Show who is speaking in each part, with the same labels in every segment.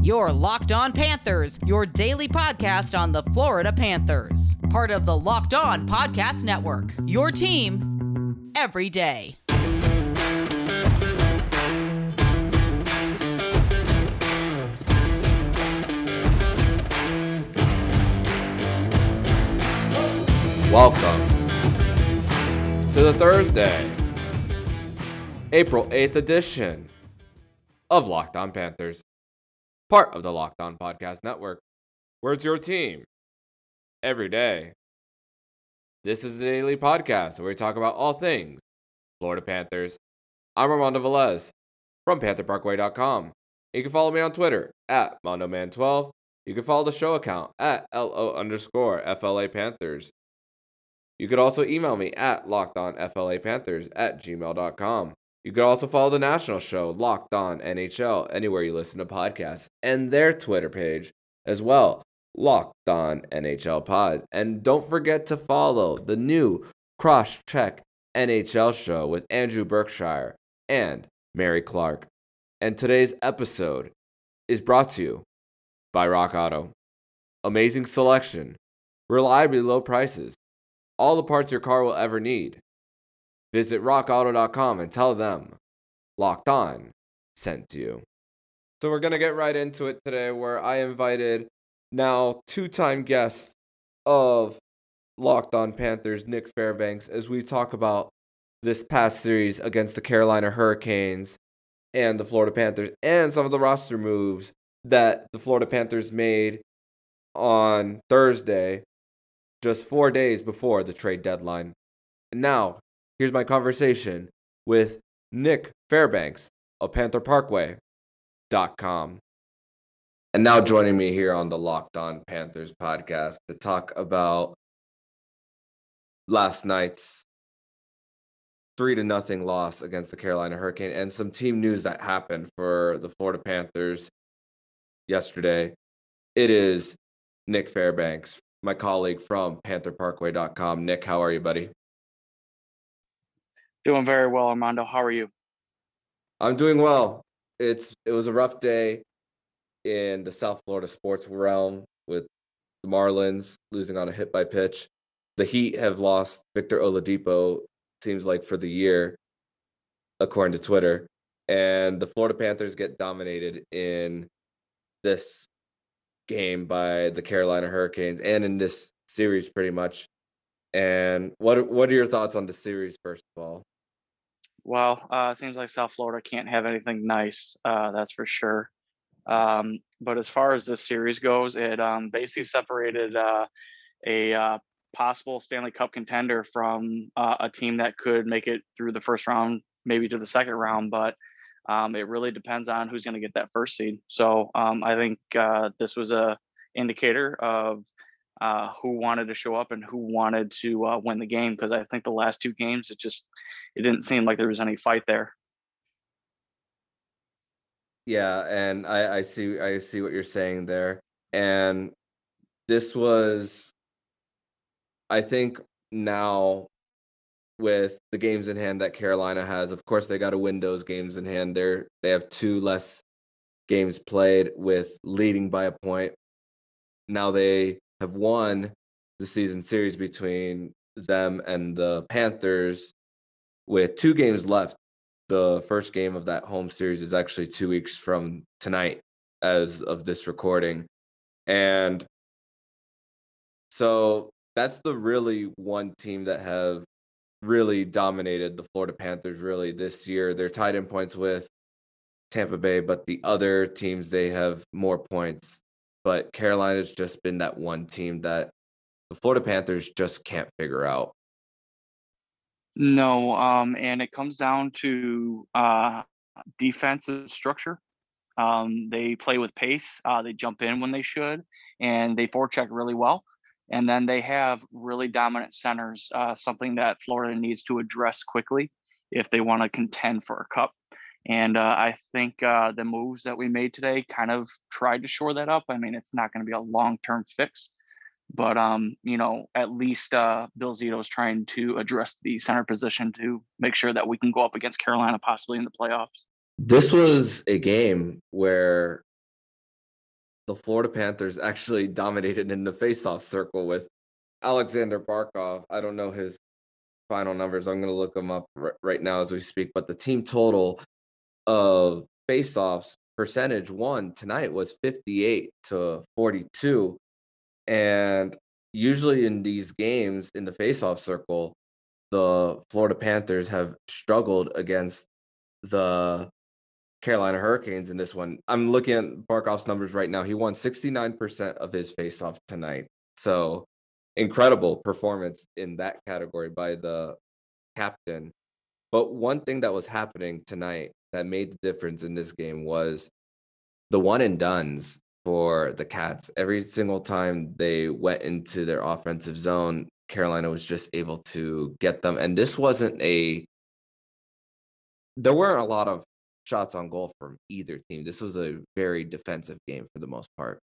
Speaker 1: Your Locked On Panthers, your daily podcast on the Florida Panthers. Part of the Locked On Podcast Network. Your team every day.
Speaker 2: Welcome to the Thursday, April 8th edition of Locked On Panthers, part of the Locked On Podcast Network, where it's your team every day. This is the daily podcast where we talk about all things Florida Panthers. I'm Armando Velez from PantherParkway.com. You can follow me on Twitter at MondoMan12. You can follow the show account at LO_FLA Panthers. You could also email me at lockedonflapanthers@gmail.com. You could also follow the national show, Locked On NHL, anywhere you listen to podcasts, and their Twitter page as well, Locked On NHL Pods. And don't forget to follow the new Cross-Check NHL show with Andrew Berkshire and Mary Clark. And today's episode is brought to you by Rock Auto. Amazing selection, reliably low prices, all the parts your car will ever need. Visit rockauto.com and tell them Locked On sent you. So we're going to get right into it today, where I invited now two-time guest of Locked On Panthers, Nick Fairbanks, as we talk about this past series against the Carolina Hurricanes and the Florida Panthers, and some of the roster moves that the Florida Panthers made on Thursday, just 4 days before the trade deadline. And now, here's my conversation with Nick Fairbanks of PantherParkway.com. And now joining me here on the Locked On Panthers podcast to talk about last night's 3-0 loss against the Carolina Hurricane and some team news that happened for the Florida Panthers yesterday. It is Nick Fairbanks, my colleague from PantherParkway.com. Nick, how are you, buddy?
Speaker 3: Doing very well, Armando. How are you?
Speaker 2: I'm doing well. It was a rough day in the South Florida sports realm with the Marlins losing on a hit by pitch. The Heat have lost Victor Oladipo, seems like, for the year, according to Twitter. And the Florida Panthers get dominated in this game by the Carolina Hurricanes and in this series pretty much. And what are your thoughts on the series, first of all?
Speaker 3: Well, it seems like South Florida can't have anything nice, that's for sure. But as far as this series goes, it basically separated a possible Stanley Cup contender from a team that could make it through the first round, maybe to the second round. But it really depends on who's going to get that first seed. So I think this was a indicator of who wanted to show up and who wanted to win the game, because I think the last two games, it didn't seem like there was any fight there.
Speaker 2: Yeah, and I see what you're saying there. And this was, I think, now with the games in hand that Carolina has, of course they got to win those games in hand. They have two less games played with leading by a point. Now they have won the season series between them and the Panthers with 2 games left. The first game of that home series is actually 2 weeks from tonight as of this recording. And so that's the really one team that have really dominated the Florida Panthers really this year. They're tied in points with Tampa Bay, but the other teams, they have more points. But Carolina's just been that one team that the Florida Panthers just can't figure out.
Speaker 3: No, and it comes down to defensive structure. They play with pace. They jump in when they should, and they forecheck really well. And then they have really dominant centers, something that Florida needs to address quickly if they want to contend for a cup. And I think the moves that we made today kind of tried to shore that up. I mean, it's not going to be a long-term fix, but at least Bill Zito is trying to address the center position to make sure that we can go up against Carolina possibly in the playoffs.
Speaker 2: This was a game where the Florida Panthers actually dominated in the faceoff circle with Alexander Barkov. I don't know his final numbers. I'm going to look them up right now as we speak. But the team total of faceoffs percentage won tonight was 58-42. And usually in these games in the faceoff circle, the Florida Panthers have struggled against the Carolina Hurricanes in this one. I'm looking at Barkov's numbers right now. He won 69% of his faceoffs tonight. So incredible performance in that category by the captain. But one thing that was happening tonight that made the difference in this game was the one and dones for the Cats. Every single time they went into their offensive zone, Carolina was just able to get them. And this wasn't there weren't a lot of shots on goal from either team. This was a very defensive game for the most part.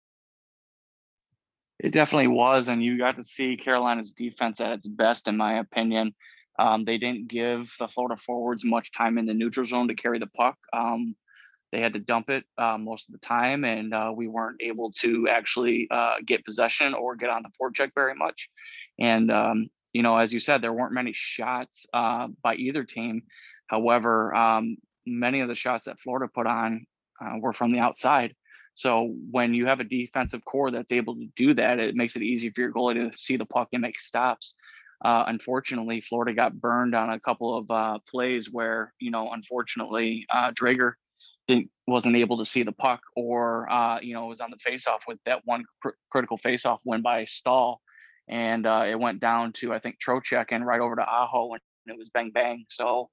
Speaker 3: It definitely was, and you got to see Carolina's defense at its best, in my opinion. They didn't give the Florida forwards much time in the neutral zone to carry the puck. They had to dump it most of the time, and we weren't able to actually get possession or get on the forecheck very much. And, as you said, there weren't many shots by either team. However, many of the shots that Florida put on were from the outside. So when you have a defensive core that's able to do that, it makes it easy for your goalie to see the puck and make stops. Unfortunately, Florida got burned on a couple of plays where, unfortunately, Drager wasn't able to see the puck, or was on the faceoff with that one critical faceoff win by Stahl, and it went down to, I think, Trocheck and right over to Aho, and it was bang bang. So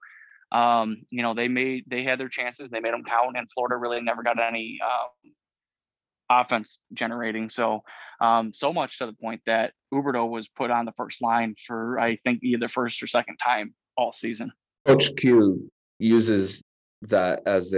Speaker 3: they had their chances, they made them count, and Florida really never got any offense generating. So much to the point that Huberdeau was put on the first line for, I think, either first or second time all season.
Speaker 2: Coach Q uses that as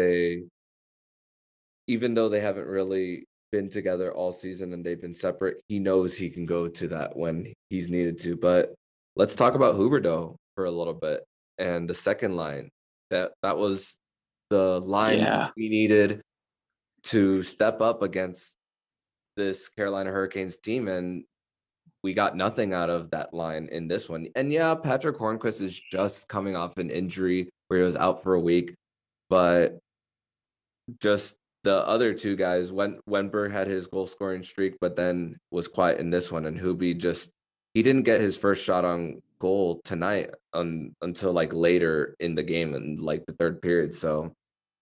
Speaker 2: even though they haven't really been together all season and they've been separate, he knows he can go to that when he's needed to. But let's talk about Huberdeau for a little bit and the second line. That was the line we needed to step up against this Carolina Hurricanes team, and we got nothing out of that line in this one. And yeah, Patrick Hornquist is just coming off an injury where he was out for a week, but just the other two guys, Wenberg had his goal scoring streak, but then was quiet in this one, and Hubie he didn't get his first shot on goal tonight until like later in the game in like the third period. So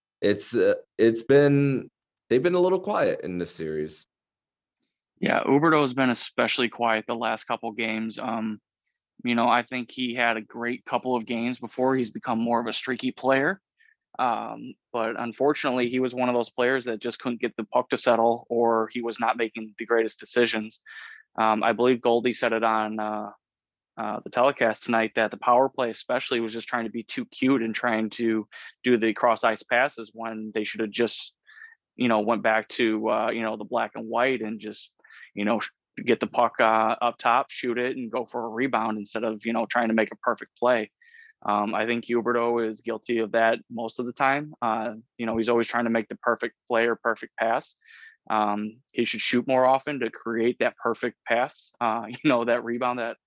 Speaker 2: they've been a little quiet in this series.
Speaker 3: Yeah, Huberdeau has been especially quiet the last couple games. I think he had a great couple of games before he's become more of a streaky player. But unfortunately, he was one of those players that just couldn't get the puck to settle, or he was not making the greatest decisions. I believe Goldie said it on the telecast tonight that the power play especially was just trying to be too cute and trying to do the cross ice passes when they should have just, went back to, the black and white and just, get the puck up top, shoot it, and go for a rebound instead of, trying to make a perfect play. I think Huberdeau is guilty of that most of the time. He's always trying to make the perfect play or perfect pass. He should shoot more often to create that perfect pass, that rebound that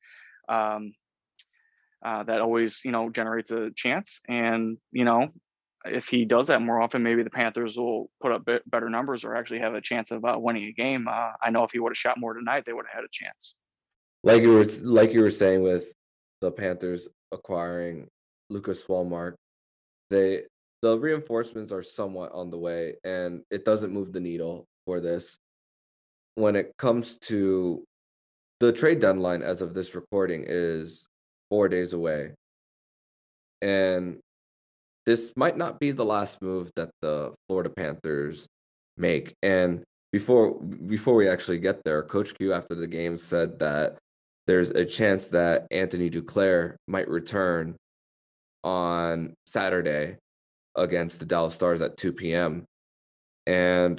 Speaker 3: always, generates a chance. And, if he does that more often, maybe the Panthers will put up better numbers or actually have a chance of winning a game. I know if he would have shot more tonight, they would have had a chance.
Speaker 2: Like you were saying with the Panthers acquiring Lucas Wallmark, the reinforcements are somewhat on the way, and it doesn't move the needle for this. When it comes to the trade deadline, as of this recording, is 4 days away, and this might not be the last move that the Florida Panthers make. And before we actually get there, Coach Q after the game said that there's a chance that Anthony Duclair might return on Saturday against the Dallas Stars at 2 p.m. And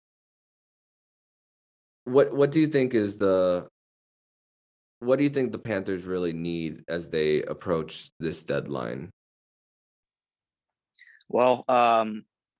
Speaker 2: what do you think the Panthers really need as they approach this deadline?
Speaker 3: Well,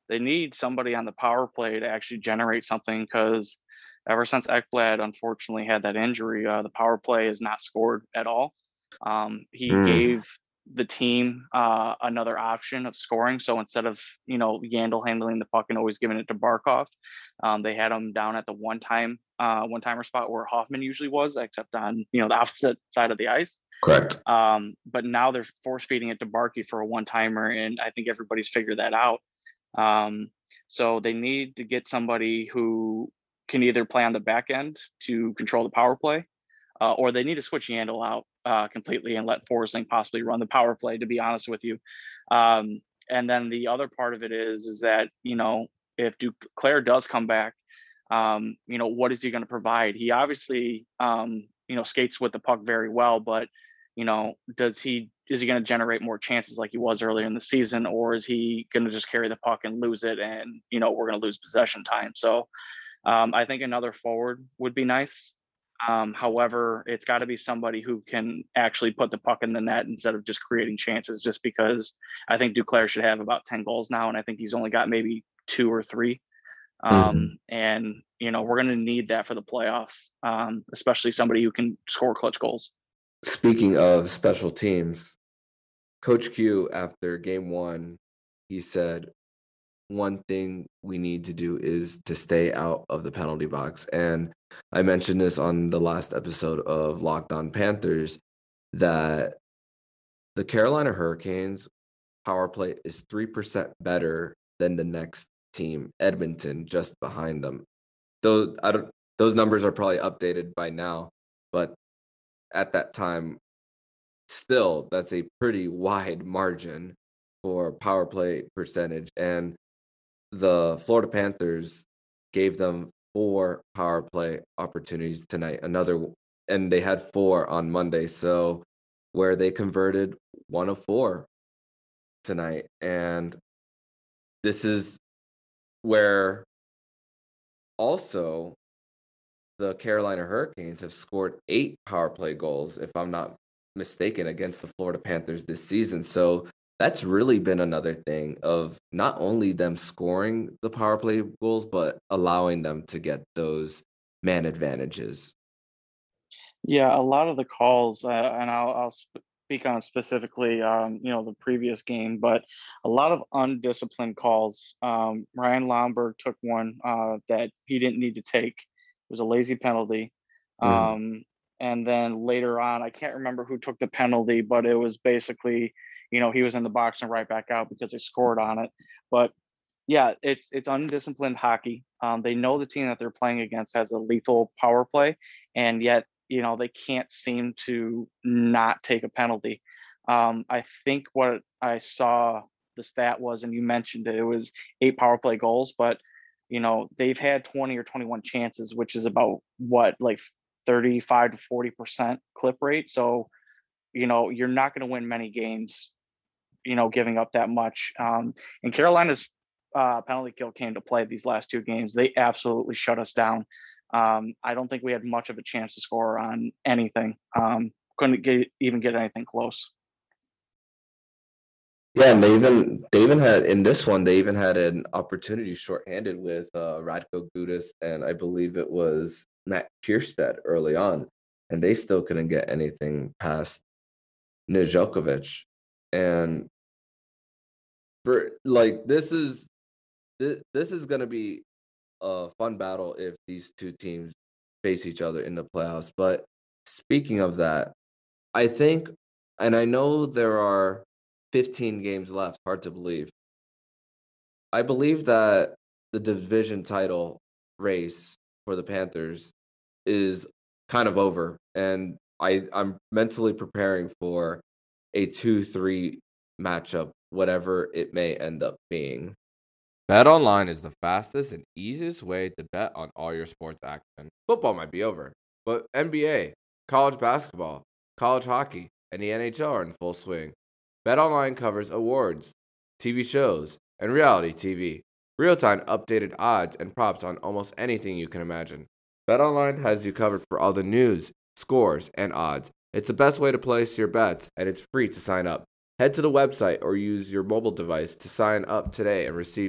Speaker 3: they need somebody on the power play to actually generate something because ever since Ekblad unfortunately had that injury, the power play has not scored at all. He
Speaker 2: Mm,
Speaker 3: gave the team another option of scoring. So instead of Yandel handling the puck and always giving it to Barkov, they had him down at the one timer spot where Hoffman usually was, except on the opposite side of the ice.
Speaker 2: correct.
Speaker 3: But now they're force feeding it to Barkey for a one timer, and I think everybody's figured that out. Um, so they need to get somebody who can either play on the back end to control the power play, or they need to switch Yandel out completely and let Forsling possibly run the power play, to be honest with you. And then the other part of it is that, if Duclair does come back, what is he going to provide? He obviously, skates with the puck very well, but, is he going to generate more chances like he was earlier in the season, or is he going to just carry the puck and lose it and, we're going to lose possession time? So I think another forward would be nice. However, it's got to be somebody who can actually put the puck in the net instead of just creating chances, just because I think Duclair should have about 10 goals now, and I think he's only got maybe 2 or 3.
Speaker 2: Mhm.
Speaker 3: And, we're going to need that for the playoffs, especially somebody who can score clutch goals.
Speaker 2: Speaking of special teams, Coach Q, after game one, he said, one thing we need to do is to stay out of the penalty box. And I mentioned this on the last episode of Locked On Panthers that the Carolina Hurricanes power play is 3% better than the next team, Edmonton, just behind them. Those numbers are probably updated by now, but at that time, still, that's a pretty wide margin for power play percentage. And the Florida Panthers gave them 4 power play opportunities tonight. And they had 4 on Monday. So where they converted 1 of 4 tonight. And this is where also the Carolina Hurricanes have scored 8 power play goals, if I'm not mistaken, against the Florida Panthers this season. So that's really been another thing of not only them scoring the power play goals, but allowing them to get those man advantages.
Speaker 3: Yeah, a lot of the calls, and I'll speak on specifically, the previous game, but a lot of undisciplined calls. Ryan Lomberg took one that he didn't need to take. It was a lazy penalty.
Speaker 2: Mhm.
Speaker 3: And then later on, I can't remember who took the penalty, but it was basically, he was in the box and right back out because they scored on it. But yeah, it's undisciplined hockey. They know the team that they're playing against has a lethal power play, and yet they can't seem to not take a penalty. I think what I saw the stat was, and you mentioned it was 8 power play goals, but they've had 20 or 21 chances, which is about what, like 35 to 40% clip rate. So you're not going to win many games giving up that much. And Carolina's penalty kill came to play these last 2 games. They absolutely shut us down. I don't think we had much of a chance to score on anything. Couldn't even get anything close.
Speaker 2: Yeah, and they even had in this one, they even had an opportunity shorthanded with Radko Gudas and I believe it was Matt Kierstead early on, and they still couldn't get anything past Nijokovic. And for like this is gonna be a fun battle if these two teams face each other in the playoffs. But speaking of that, I think, and I know there are 15 games left. Hard to believe. I believe that the division title race for the Panthers is kind of over, and I'm mentally preparing for a 2-3 matchup, whatever it may end up being. BetOnline is the fastest and easiest way to bet on all your sports action. Football might be over, but NBA, college basketball, college hockey, and the NHL are in full swing. BetOnline covers awards, TV shows, and reality TV. Real-time updated odds and props on almost anything you can imagine. BetOnline has you covered for all the news, scores, and odds. It's the best way to place your bets, and it's free to sign up. Head to the website or use your mobile device to sign up today and receive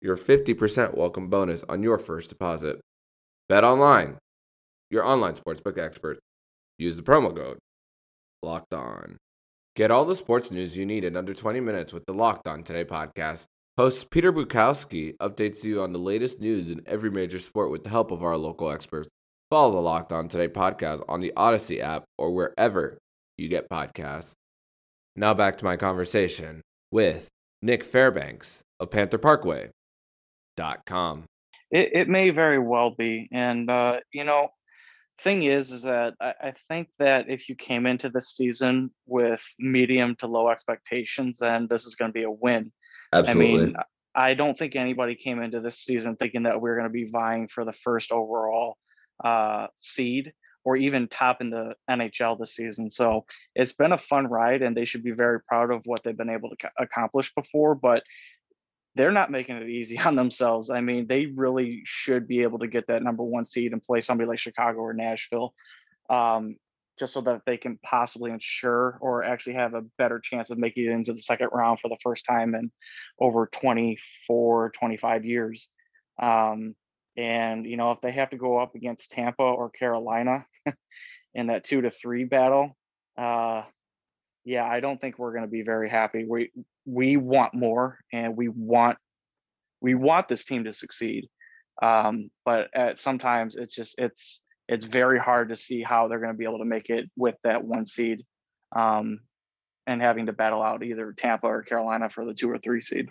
Speaker 2: your 50% welcome bonus on your first deposit. Bet online, your online sportsbook experts. Use the promo code Locked On. Get all the sports news you need in under 20 minutes with the Locked On Today podcast. Host Peter Bukowski updates you on the latest news in every major sport with the help of our local experts. Follow the Locked On Today podcast on the Odyssey app or wherever you get podcasts. Now back to my conversation with Nick Fairbanks of PantherParkway.com.
Speaker 3: It may very well be. And, thing is that I think that if you came into the season with medium to low expectations, then this is going to be a win.
Speaker 2: Absolutely.
Speaker 3: I mean, I don't think anybody came into this season thinking that we're going to be vying for the first overall seed or even top in the NHL this season. So it's been a fun ride, and they should be very proud of what they've been able to accomplish before. But they're not making it easy on themselves. I mean, they really should be able to get that number one seed and play somebody like Chicago or Nashville, just so that they can possibly ensure or actually have a better chance of making it into the second round for the first time in over 24, 25 years. And, if they have to go up against Tampa or Carolina in that 2-3 battle, yeah, I don't think we're going to be very happy. We want more, and we want this team to succeed. But sometimes it's very hard to see how they're going to be able to make it with that one seed, and having to battle out either Tampa or Carolina for the 2 or 3 seed.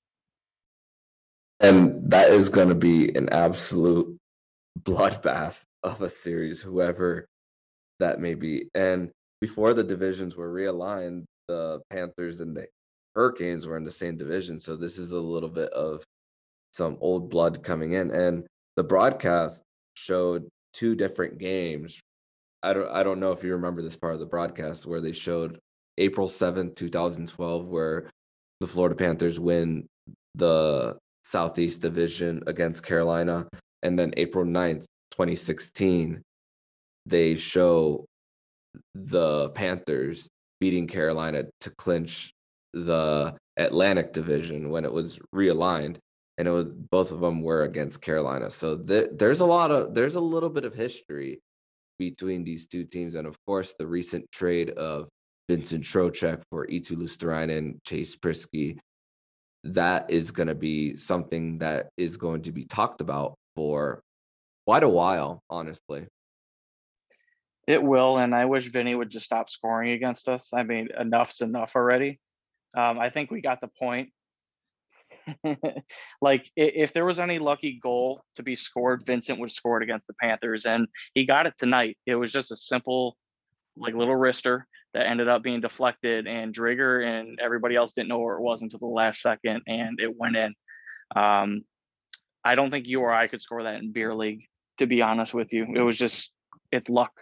Speaker 2: And that is going to be an absolute bloodbath of a series, whoever that may be. And before the divisions were realigned, the Panthers and the Hurricanes were in the same division. So this is a little bit of some old blood coming in. And the broadcast showed 2 different games. I don't know if you remember this part of the broadcast where they showed April 7th, 2012, where the Florida Panthers win the Southeast Division against Carolina. And then April 9th, 2016, they show the Panthers beating Carolina to clinch the Atlantic Division when it was realigned, and it was both of them were against Carolina. So there's a little bit of history between these two teams, and of course the recent trade of Vincent Trocheck for Eetu Luostarinen, Chase Priskie. That is going to be something that is going to be talked about for quite a while, honestly.
Speaker 3: It will, and I wish Vinny would just stop scoring against us. I mean, enough's enough already. I think we got the point. Like, if there was any lucky goal to be scored, Vincent would score it against the Panthers, and he got it tonight. It was just a simple, little wrister that ended up being deflected, and Drigger and everybody else didn't know where it was until the last second, and it went in. I don't think you or I could score that in beer league, to be honest with you. It was just, it's luck.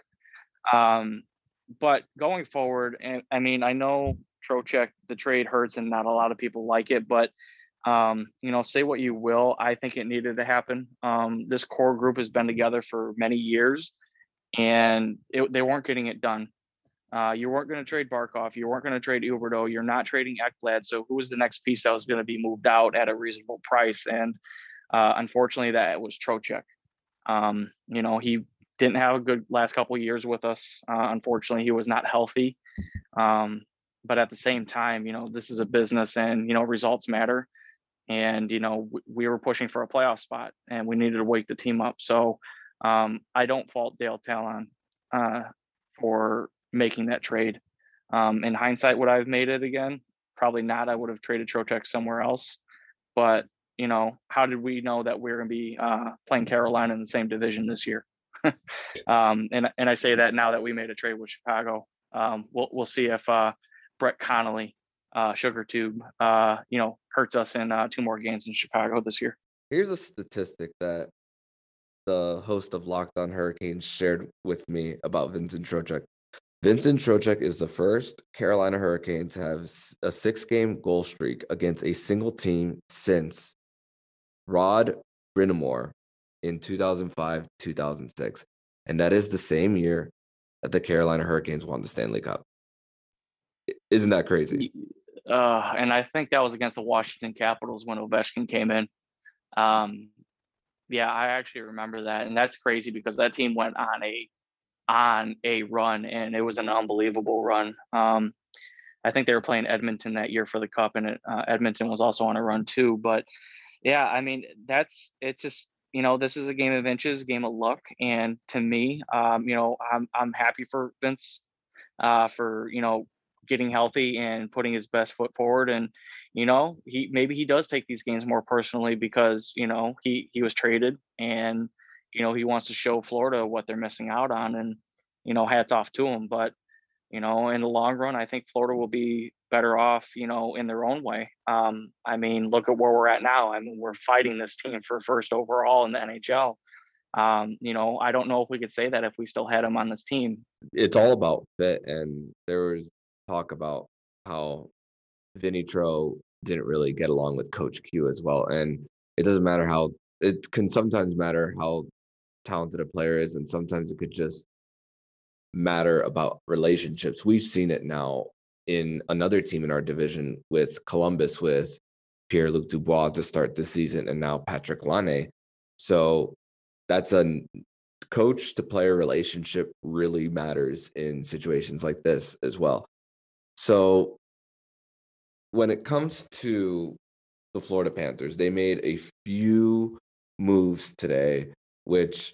Speaker 3: But going forward, and I mean, I know Trocheck, the trade hurts and not a lot of people like it, but say what you will, I think it needed to happen. This core group has been together for many years, and they weren't getting it done. You weren't going to trade Barkov. You weren't going to trade Huberdeau. You're not trading Ekblad. So who was the next piece that was going to be moved out at a reasonable price? And unfortunately, that was Trocheck. He didn't have a good last couple of years with us. Unfortunately, he was not healthy. But at the same time, this is a business, and, results matter. And, we were pushing for a playoff spot, and we needed to wake the team up. So I don't fault Dale Talon for making that trade. In hindsight, would I have made it again? Probably not. I would have traded Trocheck somewhere else. But, how did we know that we're going to be playing Carolina in the same division this year? And I say that now that we made a trade with Chicago. We'll see if Brett Connolly, Sugar Tube, hurts us in 2 more games in Chicago this year.
Speaker 2: Here's a statistic that the host of Locked On Hurricanes shared with me about Vincent Trocheck. Vincent Trocheck is the first Carolina Hurricane to have a 6-game goal streak against a single team since Rod Brind'Amour in 2005-2006. And that is the same year that the Carolina Hurricanes won the Stanley Cup. Isn't that crazy?
Speaker 3: And I think that was against the Washington Capitals when Ovechkin came in. Yeah, I actually remember that, and that's crazy because that team went on a run, and it was an unbelievable run. I think they were playing Edmonton that year for the cup, and Edmonton was also on a run too. But yeah, I mean, it's just, this is a game of inches, game of luck, and to me, I'm happy for Vince, for getting healthy and putting his best foot forward. And he does take these games more personally because he was traded, and he wants to show Florida what they're missing out on. And hats off to him. But in the long run, I think Florida will be better off, in their own way. I mean, look at where we're at now. I mean, we're fighting this team for first overall in the NHL. I don't know if we could say that if we still had him on this team.
Speaker 2: It's all about fit, and there was talk about how Vinny Tro didn't really get along with Coach Q as well. And it doesn't matter how it can sometimes matter how talented a player is, and sometimes it could just matter about relationships. We've seen it now in another team in our division with Columbus, with Pierre-Luc Dubois to start the season, and now Patrick Laine. So that's a coach to player relationship really matters in situations like this as well. So when it comes to the Florida Panthers, they made a few moves today, which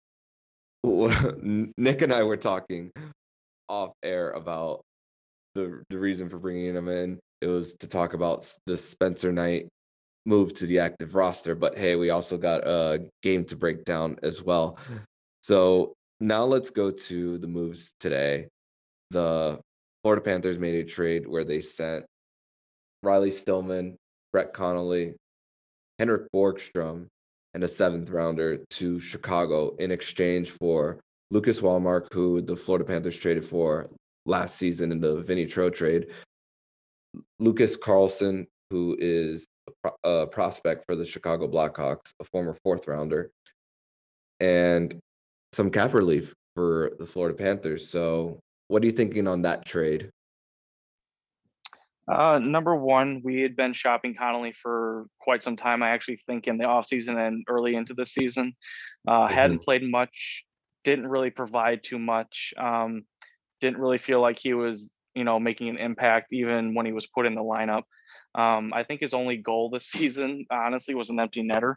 Speaker 2: Nick and I were talking off air about the reason for bringing him in. It was to talk about the Spencer Knight move to the active roster, but hey, we also got a game to break down as well. So now let's go to the moves today. The Florida Panthers made a trade where they sent Riley Stillman, Brett Connolly, Henrik Borgstrom, and a 7th rounder to Chicago in exchange for Lucas Wallmark, who the Florida Panthers traded for last season in the Vinny Tro trade, Lucas Carlson, who is a prospect for the Chicago Blackhawks, a former 4th rounder, and some cap relief for the Florida Panthers. So what are you thinking on that trade?
Speaker 3: Number one, we had been shopping Connolly for quite some time. I actually think in the offseason and early into the season. Hadn't played much, didn't really provide too much. Didn't really feel like he was, making an impact even when he was put in the lineup. I think his only goal this season, honestly, was an empty netter,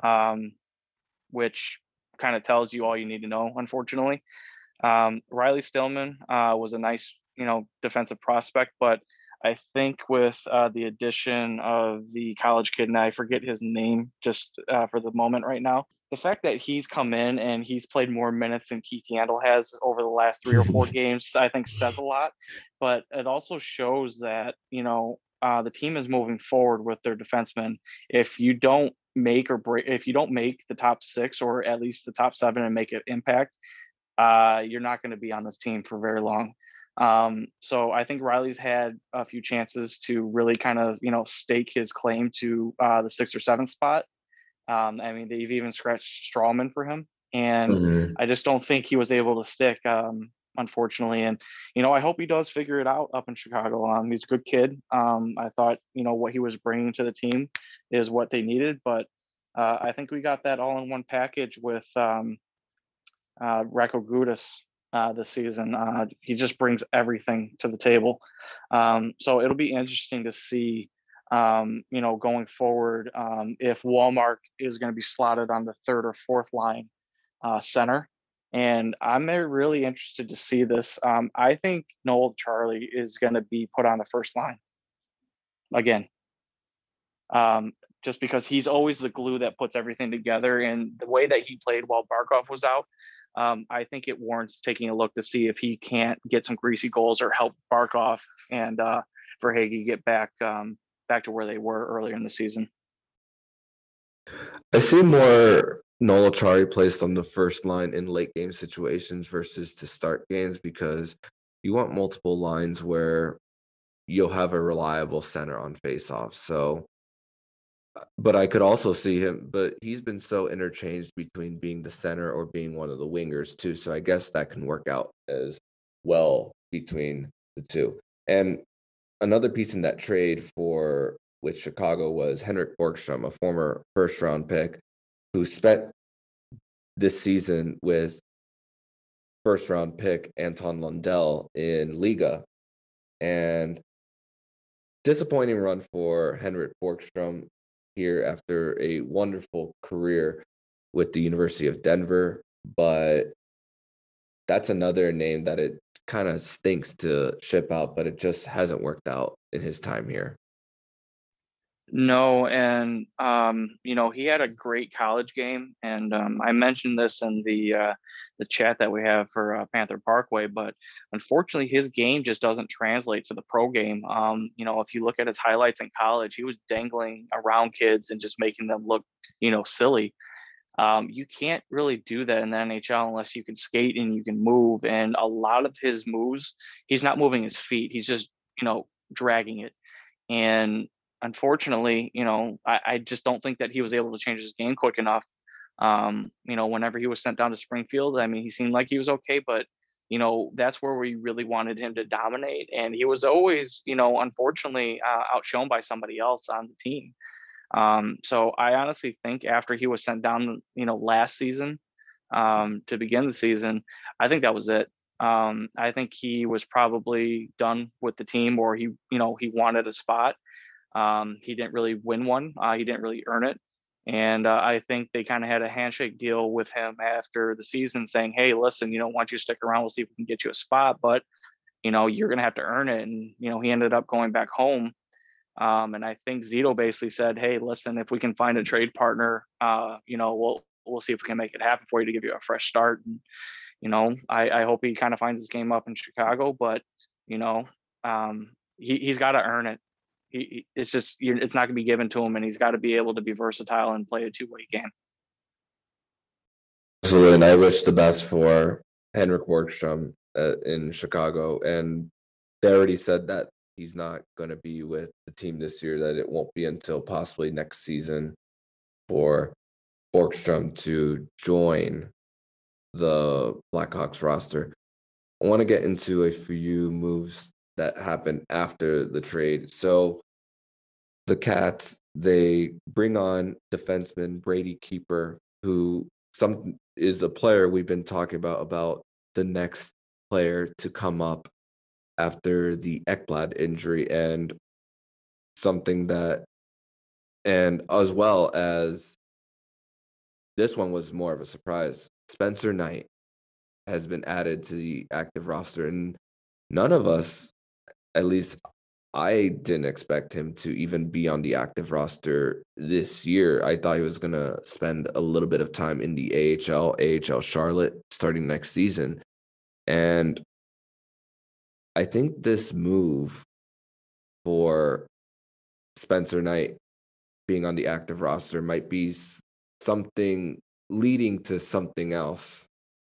Speaker 3: which kind of tells you all you need to know, unfortunately. Riley Stillman was a nice, defensive prospect, but I think with the addition of the college kid, and I forget his name just for the moment right now, the fact that he's come in and he's played more minutes than Keith Yandle has over the last 3 or 4 games, I think says a lot. But it also shows that, the team is moving forward with their defensemen. If you don't make or break, if you don't make the top 6 or at least the top 7 and make an impact, you're not going to be on this team for very long. So I think Riley's had a few chances to really kind of, stake his claim to the 6th or 7th spot. I mean, they've even scratched Strawman for him, and I just don't think he was able to stick, unfortunately. And I hope he does figure it out up in Chicago. He's a good kid. I thought what he was bringing to the team is what they needed, but I think we got that all in one package with Radko Gudas this season. He just brings everything to the table. So it'll be interesting to see, going forward, if Wallmark is going to be slotted on the 3rd or 4th line center. And I'm really interested to see this. I think Noel Charlie is going to be put on the 1st line again. Just because he's always the glue that puts everything together, and the way that he played while Barkov was out, I think it warrants taking a look to see if he can't get some greasy goals or help Barkov and Verhaeghe get back to where they were earlier in the season.
Speaker 2: I see more Noel Acciari placed on the 1st line in late game situations versus to start games, because you want multiple lines where you'll have a reliable center on faceoff. So, but I could also see him, but he's been so interchanged between being the center or being one of the wingers too. So I guess that can work out as well between the two. And another piece in that trade for with Chicago was Henrik Borgstrom, a former first-round pick who spent this season with first-round pick Anton Lundell in Liga. And disappointing run for Henrik Borgstrom here after a wonderful career with the University of Denver. But that's another name that it kind of stinks to ship out, but it just hasn't worked out in his time here.
Speaker 3: No, and he had a great college game, and I mentioned this in the chat that we have for Panther Parkway, but unfortunately, his game just doesn't translate to the pro game. If you look at his highlights in college, he was dangling around kids and just making them look, silly. You can't really do that in the NHL unless you can skate and you can move. And a lot of his moves, he's not moving his feet; he's just, dragging it. And unfortunately, I just don't think that he was able to change his game quick enough. Whenever he was sent down to Springfield, I mean, he seemed like he was okay, but that's where we really wanted him to dominate, and he was always, unfortunately, outshone by somebody else on the team. So I honestly think after he was sent down, last season, to begin the season, I think that was it. I think he was probably done with the team, or he wanted a spot. He didn't really win one. He didn't really earn it. And I think they kind of had a handshake deal with him after the season saying, hey, listen, why don't you stick around? We'll see if we can get you a spot, but, you're going to have to earn it. And, he ended up going back home. And I think Zito basically said, hey, listen, if we can find a trade partner, we'll see if we can make it happen for you to give you a fresh start. And, I hope he kind of finds his game up in Chicago, but, he's got to earn it. It's just, it's not going to be given to him, and he's got to be able to be versatile and play a two-way game.
Speaker 2: Absolutely, and I wish the best for Henrik Borgstrom in Chicago. And they already said that he's not going to be with the team this year, that it won't be until possibly next season for Borgstrom to join the Blackhawks roster. I want to get into a few moves that happened after the trade. So the Cats, they bring on defenseman Brady Keeper, who is a player we've been talking about the next player to come up after the Ekblad injury, and as well as this one was more of a surprise. Spencer Knight has been added to the active roster, and none of us, at least I didn't expect him to even be on the active roster this year. I thought he was going to spend a little bit of time in the AHL Charlotte starting next season. And I think this move for Spencer Knight being on the active roster might be something leading to something else.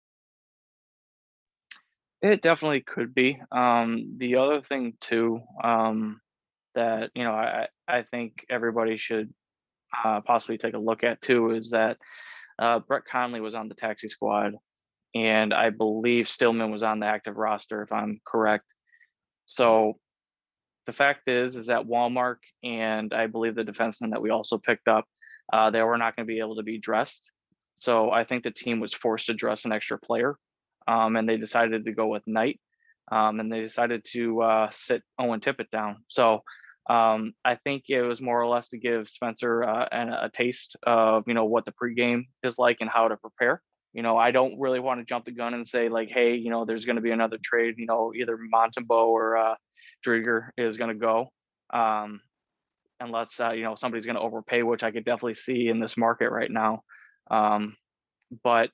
Speaker 3: It definitely could be. The other thing too, that I think everybody should possibly take a look at too is that Brett Conley was on the taxi squad, and I believe Stillman was on the active roster, if I'm correct. So the fact is that Walmart and I believe the defenseman that we also picked up, they were not going to be able to be dressed. So I think the team was forced to dress an extra player, and they decided to go with Knight, and they decided to sit Owen Tippett down. So I think it was more or less to give Spencer a taste of what the pregame is like and how to prepare. I don't really want to jump the gun and say like, hey, there's going to be another trade. Either Montembeault or Driedger is going to go, unless somebody's going to overpay, which I could definitely see in this market right now. But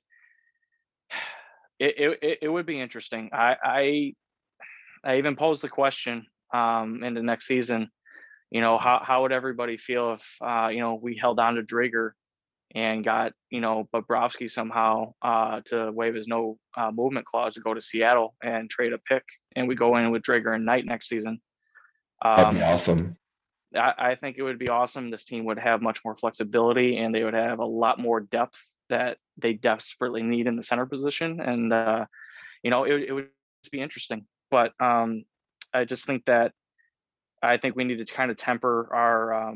Speaker 3: it would be interesting. I even posed the question in the next season. How would everybody feel if we held on to Driedger and got Bobrovsky somehow to waive his no movement clause to go to Seattle and trade a pick, and we go in with Driedger and Knight next season.
Speaker 2: That'd be awesome.
Speaker 3: I think it would be awesome. This team would have much more flexibility, and they would have a lot more depth that they desperately need in the center position. And it would be interesting. But I just think that I think we need to kind of temper our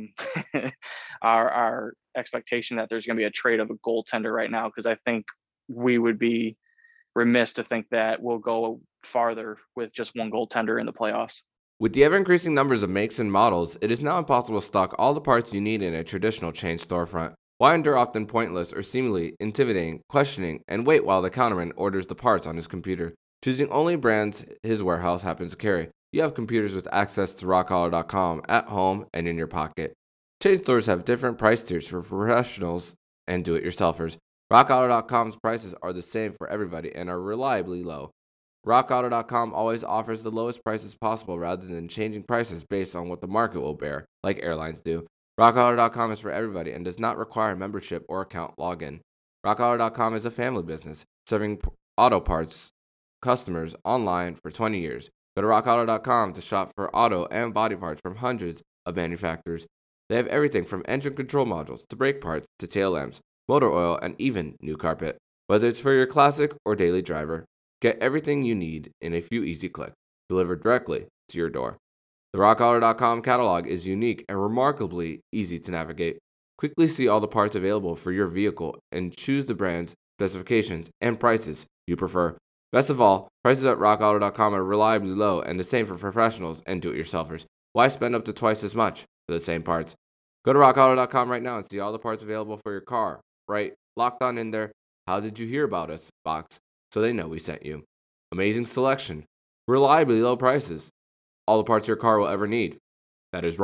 Speaker 3: our expectation that there's going to be a trade of a goaltender right now, because I think we would be remiss to think that we'll go farther with just one goaltender in the playoffs.
Speaker 2: With the ever-increasing numbers of makes and models, it is now impossible to stock all the parts you need in a traditional chain storefront. Why endure often pointless or seemingly intimidating questioning and wait while the counterman orders the parts on his computer, choosing only brands his warehouse happens to carry? You have computers with access to RockAuto.com at home and in your pocket. Chain stores have different price tiers for professionals and do-it-yourselfers. RockAuto.com's prices are the same for everybody and are reliably low. RockAuto.com always offers the lowest prices possible rather than changing prices based on what the market will bear, like airlines do. RockAuto.com is for everybody and does not require membership or account login. RockAuto.com is a family business, serving auto parts customers online for 20 years. Go to RockAuto.com to shop for auto and body parts from hundreds of manufacturers. They have everything from engine control modules to brake parts to tail lamps, motor oil, and even new carpet. Whether it's for your classic or daily driver, get everything you need in a few easy clicks, delivered directly to your door. The RockAuto.com catalog is unique and remarkably easy to navigate. Quickly see all the parts available for your vehicle and choose the brands, specifications, and prices you prefer. Best of all, prices at RockAuto.com are reliably low and the same for professionals and do-it-yourselfers. Why spend up to twice as much for the same parts? Go to RockAuto.com right now and see all the parts available for your car. Right, locked on in there. How did you hear about us box, so they know we sent you. Amazing selection, reliably low prices, all the parts your car will ever need. That is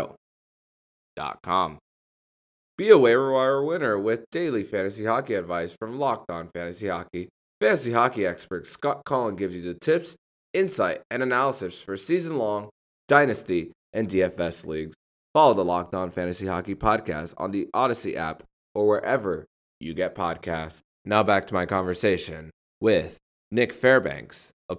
Speaker 2: RockAuto.com. Be a waiver wire winner with daily fantasy hockey advice from Locked On Fantasy Hockey. Fantasy hockey expert Scott Collin gives you the tips, insight, and analysis for season-long, dynasty, and DFS leagues. Follow the Locked On Fantasy Hockey podcast on the Odyssey app or wherever you get podcasts. Now back to my conversation with Nick Fairbanks of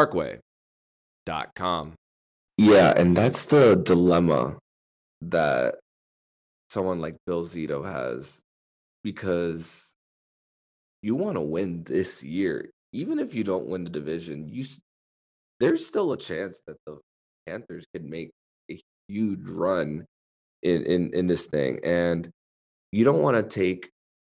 Speaker 2: PantherParkway.com. Yeah, and that's the dilemma that someone like Bill Zito has, because you want to win this year. Even if you don't win the division, there's still a chance that the Panthers could make a huge run in this thing. And you don't want to take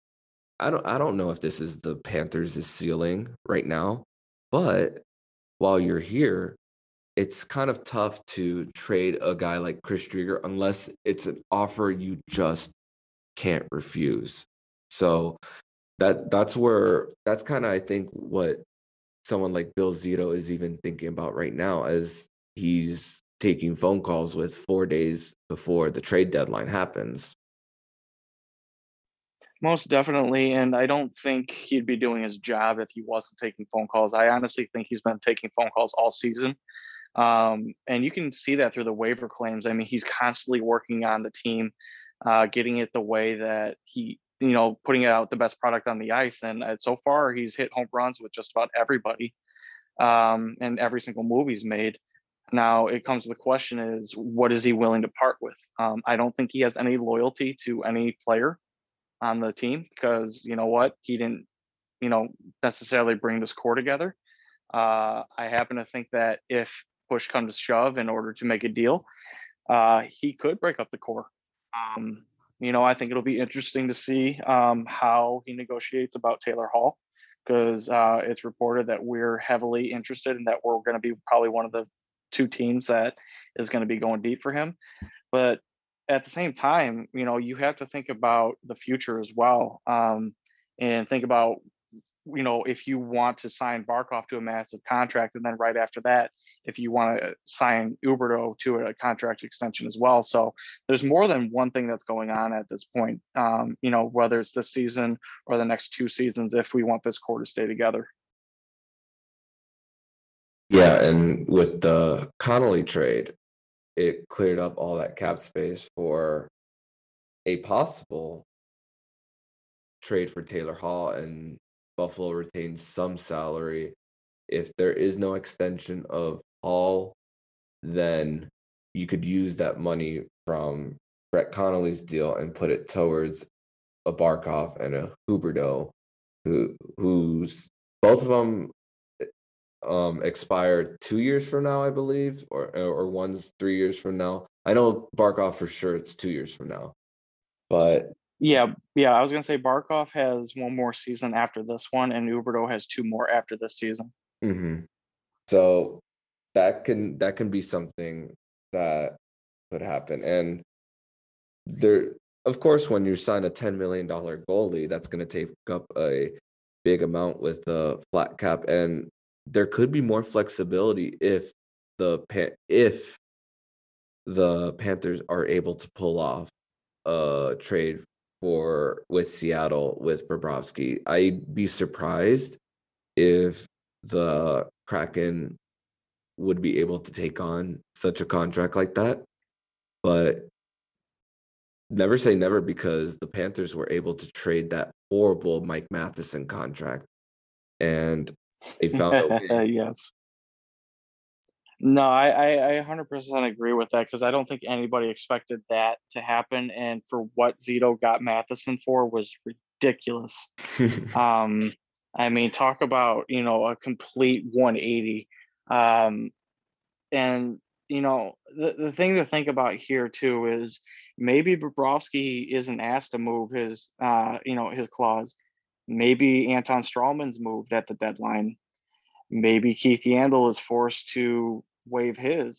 Speaker 2: I don't know if this is the Panthers' ceiling right now, but while you're here, it's kind of tough to trade a guy like Chris Driedger unless it's an offer you just can't refuse. So that's kind of, I think, what someone like Bill Zito is even thinking about right now, as he's taking phone calls with 4 days before the trade deadline happens.
Speaker 3: Most definitely, and I don't think he'd be doing his job if he wasn't taking phone calls. I honestly think he's been taking phone calls all season. And you can see that through the waiver claims. I mean, he's constantly working on the team, getting it the way that he, putting out the best product on the ice. And so far, he's hit home runs with just about everybody, and every single move he's made. Now, it comes to the question is, what is he willing to part with? I don't think he has any loyalty to any player on the team, because you know what, he didn't necessarily bring this core together. I happen to think that if push comes to shove in order to make a deal, he could break up the core. I think it'll be interesting to see how he negotiates about Taylor Hall, because it's reported that we're heavily interested and that we're going to be probably one of the two teams that is going to be going deep for him. But at the same time, you have to think about the future as well, and think about, if you want to sign Barkov to a massive contract, and then right after that, if you want to sign Huberdeau to a contract extension as well. So there's more than one thing that's going on at this point, whether it's this season or the next 2 seasons, if we want this core to stay together.
Speaker 2: Yeah, and with the Connolly trade, it cleared up all that cap space for a possible trade for Taylor Hall, and Buffalo retains some salary. If there is no extension of Hall, then you could use that money from Brett Connolly's deal and put it towards a Barkov and a Huberdeau, who's both of them expire 2 years from now, I believe, or one's 3 years from now. I know Barkov for sure it's 2 years from now. But
Speaker 3: Yeah, I was gonna say Barkov has one more season after this one, and Huberdeau has 2 more after this season.
Speaker 2: So that can be something that could happen. And there, of course, when you sign a $10 million goalie, that's going to take up a big amount with the flat cap, and there could be more flexibility if the Panthers are able to pull off a trade with Seattle with Bobrovsky. I'd be surprised if the Kraken would be able to take on such a contract like that. But never say never, because the Panthers were able to trade that horrible Mike Matheson contract, and they found a way.
Speaker 3: Yes. No, I 100% agree with that because I don't think anybody expected that to happen, and for what Zito got Matheson for was ridiculous. I mean, talk about, a complete 180. And the thing to think about here too is maybe Bobrovsky isn't asked to move his clause. Maybe Anton Strawman's moved at the deadline. Maybe Keith Yandle is forced to waive his.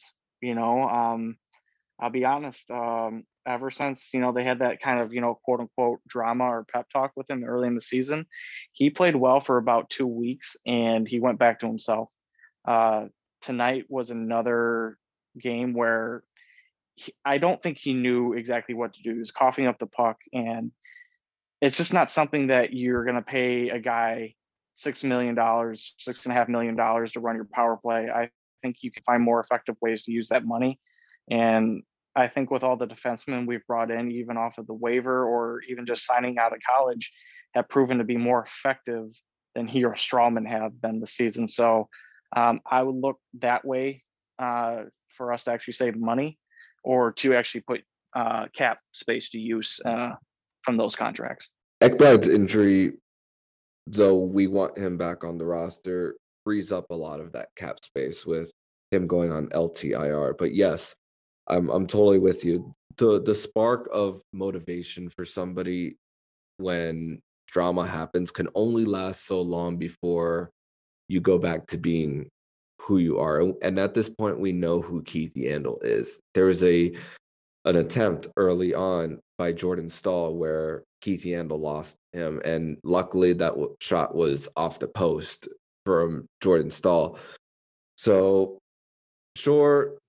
Speaker 3: I'll be honest. Ever since they had that kind of quote unquote drama or pep talk with him early in the season, he played well for about 2 weeks and he went back to himself. Tonight was another game where I don't think he knew exactly what to do. He was coughing up the puck, and it's just not something that you're going to pay a guy $6 million, $6.5 million to run your power play. I think you can find more effective ways to use that money. And I think with all the defensemen we've brought in, even off of the waiver or even just signing out of college, have proven to be more effective than he or Strawman have been this season. So I would look that way for us to actually save money or to actually put cap space to use from those contracts.
Speaker 2: Ekblad's injury, though we want him back on the roster, frees up a lot of that cap space with him going on LTIR. But yes, I'm totally with you. The spark of motivation for somebody when drama happens can only last so long before you go back to being who you are. And at this point, we know who Keith Yandle is. There was an attempt early on by Jordan Staal where Keith Yandle lost him, and luckily that shot was off the post from Jordan Staal. So sure,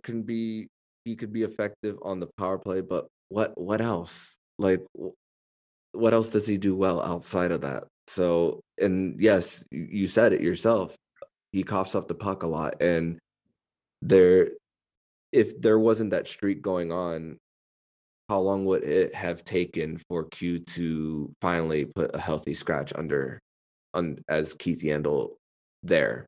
Speaker 2: he could be effective on the power play, but what else? Like, what else does he do well outside of that? So, and yes, you said it yourself. He coughs up the puck a lot, and if there wasn't that streak going on, how long would it have taken for Q to finally put a healthy scratch as Keith Yandle there?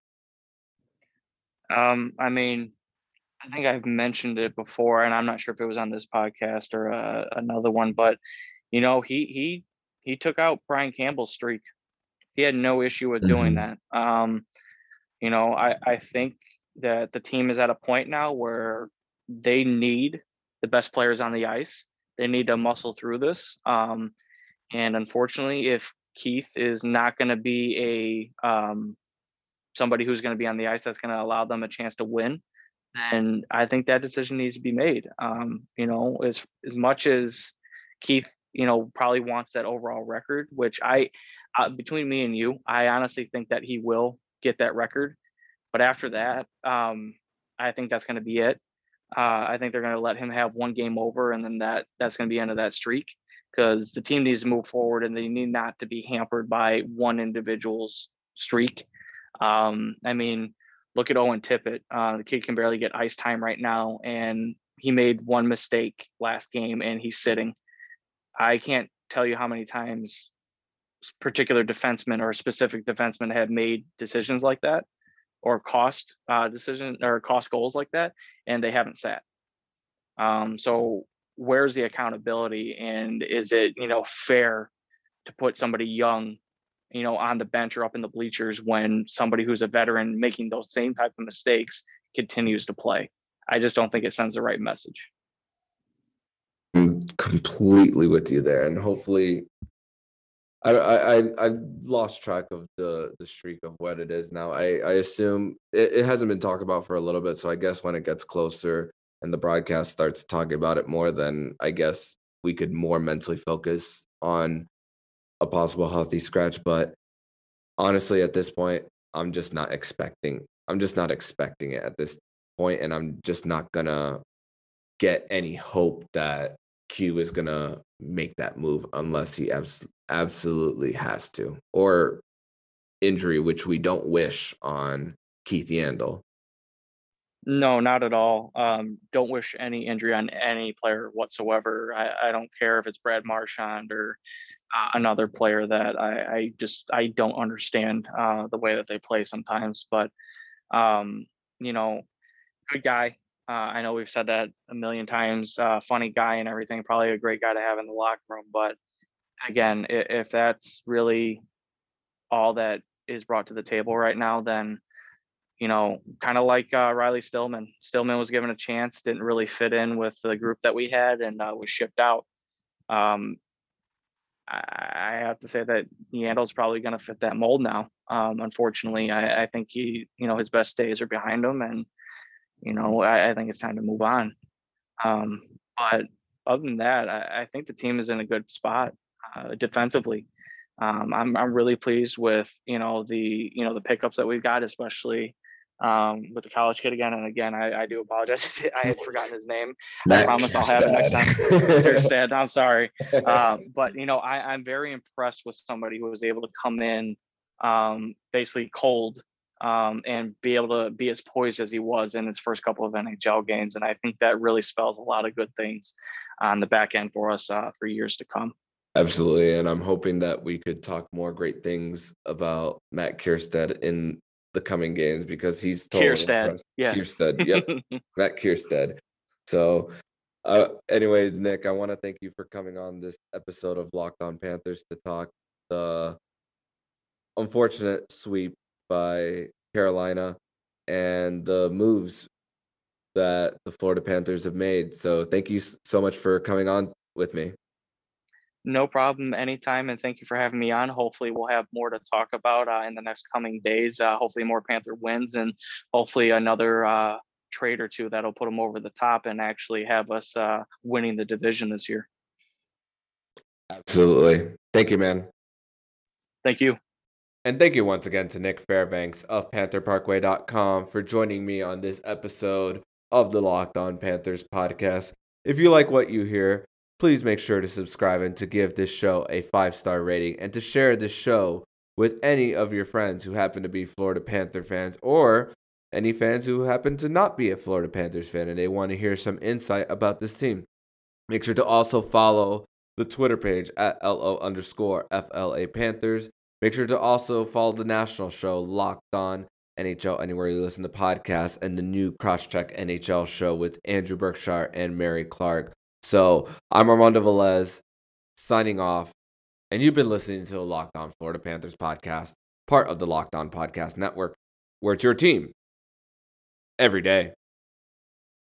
Speaker 3: I mean, I think I've mentioned it before, and I'm not sure if it was on this podcast or another one, but he took out Brian Campbell's streak. He had no issue with doing that. I think that the team is at a point now where they need the best players on the ice. They need to muscle through this. And unfortunately, if Keith is not going to be somebody who's going to be on the ice that's going to allow them a chance to win, then I think that decision needs to be made. As much as Keith, probably wants that overall record, which between me and you, I honestly think that he will get that record. But after that, I think that's going to be it. I think they're going to let him have one game over, and then that's going to be the end of that streak, because the team needs to move forward and they need not to be hampered by one individual's streak. I mean, look at Owen Tippett. The kid can barely get ice time right now, and he made one mistake last game and he's sitting. I can't tell you how many times particular defensemen or specific defensemen have made decisions like that or cost goals like that, and they haven't sat. So where's the accountability, and is it fair to put somebody young on the bench or up in the bleachers when somebody who's a veteran making those same type of mistakes continues to play. I just don't think it sends the right message.
Speaker 2: I'm completely with you there, and hopefully, I lost track of the streak of what it is now. I assume it hasn't been talked about for a little bit, so I guess when it gets closer and the broadcast starts talking about it more, then I guess we could more mentally focus on a possible healthy scratch. But honestly, at this point, I'm just not expecting. I'm just not expecting it at this point, and I'm just not gonna get any hope that Q is gonna make that move unless he absolutely has to, or injury, which we don't wish on Keith Yandel.
Speaker 3: No, not at all. Don't wish any injury on any player whatsoever. I don't care if it's Brad Marchand or another player that I don't understand the way that they play sometimes. But um, you know, good guy. I know we've said that a million times. Funny guy and everything. Probably a great guy to have in the locker room. But again, if that's really all that is brought to the table right now, then kind of like Riley Stillman. Stillman was given a chance, didn't really fit in with the group that we had, and was shipped out. Um, I have to say that Yandel's probably going to fit that mold now. Unfortunately, I think his best days are behind him, and I think it's time to move on. But other than that, I think the team is in a good spot defensively. I'm really pleased with the pickups that we've got, especially with the college kid again. And again, I do apologize. I had forgotten his name. I promise I'll have it next time. Kjerstad, I'm sorry. But I'm very impressed with somebody who was able to come in basically cold and be able to be as poised as he was in his first couple of NHL games. And I think that really spells a lot of good things on the back end for us for years to come.
Speaker 2: Absolutely. And I'm hoping that we could talk more great things about Matt Kjerstad in the coming games, because he's totally
Speaker 3: Kjerstad. Yes.
Speaker 2: Kjerstad. Yep. Matt Kjerstad. So anyways, Nick, I want to thank you for coming on this episode of Locked On Panthers to talk the unfortunate sweep by Carolina and the moves that the Florida Panthers have made. So thank you so much for coming on with me.
Speaker 3: No problem, anytime, and thank you for having me on. Hopefully we'll have more to talk about in the next coming days. Hopefully more Panther wins, and hopefully another trade or two that'll put them over the top and actually have us winning the division this year.
Speaker 2: Absolutely. Thank you, man.
Speaker 3: Thank you.
Speaker 2: And thank you once again to Nick Fairbanks of PantherParkway.com for joining me on this episode of the Locked On Panthers podcast. If you like what you hear, please make sure to subscribe and to give this show a 5-star rating, and to share this show with any of your friends who happen to be Florida Panther fans, or any fans who happen to not be a Florida Panthers fan and they want to hear some insight about this team. Make sure to also follow the Twitter page at LO_FLA Panthers. Make sure to also follow the national show Locked On NHL anywhere you listen to podcasts, and the new Crosscheck NHL show with Andrew Berkshire and Mary Clark. So I'm Armando Velez signing off, and you've been listening to the Locked On Florida Panthers podcast, part of the Locked On Podcast Network, where it's your team every day.